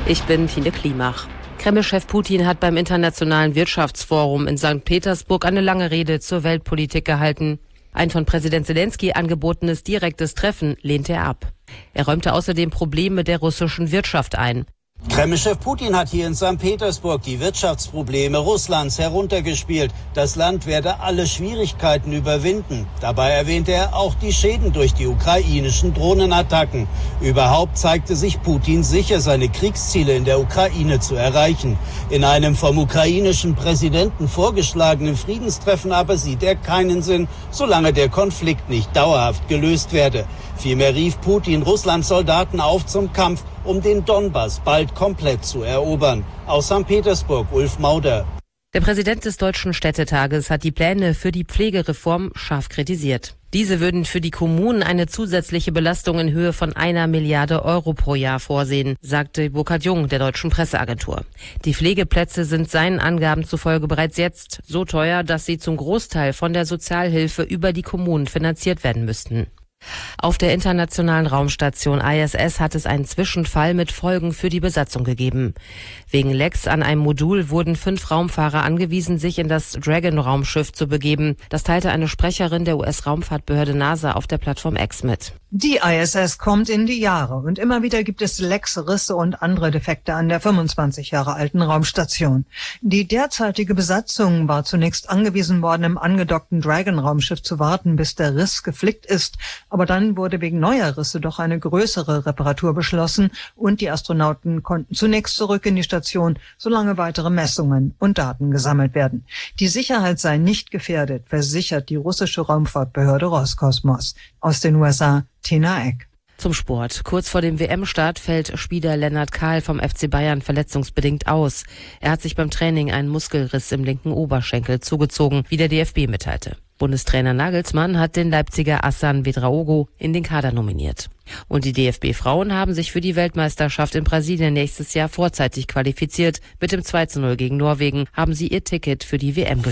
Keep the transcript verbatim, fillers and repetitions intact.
Ich bin Tine Klimach. Kreml-Chef Putin hat beim Internationalen Wirtschaftsforum in Sankt Petersburg eine lange Rede zur Weltpolitik gehalten. Ein von Präsident Selenskyj angebotenes direktes Treffen lehnte er ab. Er räumte außerdem Probleme der russischen Wirtschaft ein. Kreml-Chef Putin hat hier in Sankt Petersburg die Wirtschaftsprobleme Russlands heruntergespielt. Das Land werde alle Schwierigkeiten überwinden. Dabei erwähnte er auch die Schäden durch die ukrainischen Drohnenattacken. Überhaupt zeigte sich Putin sicher, seine Kriegsziele in der Ukraine zu erreichen. In einem vom ukrainischen Präsidenten vorgeschlagenen Friedenstreffen aber sieht er keinen Sinn, solange der Konflikt nicht dauerhaft gelöst werde. Vielmehr rief Putin Russlands Soldaten auf zum Kampf, um den Donbass bald komplett zu erobern. Aus Sankt Petersburg, Ulf Mauder. Der Präsident des Deutschen Städtetages hat die Pläne für die Pflegereform scharf kritisiert. Diese würden für die Kommunen eine zusätzliche Belastung in Höhe von einer Milliarde Euro pro Jahr vorsehen, sagte Burkhard Jung der Deutschen Presseagentur. Die Pflegeplätze sind seinen Angaben zufolge bereits jetzt so teuer, dass sie zum Großteil von der Sozialhilfe über die Kommunen finanziert werden müssten. Auf der internationalen Raumstation I S S hat es einen Zwischenfall mit Folgen für die Besatzung gegeben. Wegen Lecks an einem Modul wurden fünf Raumfahrer angewiesen, sich in das Dragon-Raumschiff zu begeben. Das teilte eine Sprecherin der U S-Raumfahrtbehörde NASA auf der Plattform X mit. Die I S S kommt in die Jahre und immer wieder gibt es Lecks, Risse und andere Defekte an der fünfundzwanzig Jahre alten Raumstation. Die derzeitige Besatzung war zunächst angewiesen worden, im angedockten Dragon-Raumschiff zu warten, bis der Riss geflickt ist. Aber dann wurde wegen neuer Risse doch eine größere Reparatur beschlossen und die Astronauten konnten zunächst zurück in die Station, solange weitere Messungen und Daten gesammelt werden. Die Sicherheit sei nicht gefährdet, versichert die russische Raumfahrtbehörde Roskosmos. Aus den U S A, Tina Eck. Zum Sport. Kurz vor dem W M-Start fällt Spieler Lennart Kahl vom F C Bayern verletzungsbedingt aus. Er hat sich beim Training einen Muskelriss im linken Oberschenkel zugezogen, wie der D F B mitteilte. Bundestrainer Nagelsmann hat den Leipziger Hassan Ouedraogo in den Kader nominiert. Und die D F B-Frauen haben sich für die Weltmeisterschaft in Brasilien nächstes Jahr vorzeitig qualifiziert. Mit dem zwei zu null gegen Norwegen haben sie ihr Ticket für die W M gewonnen.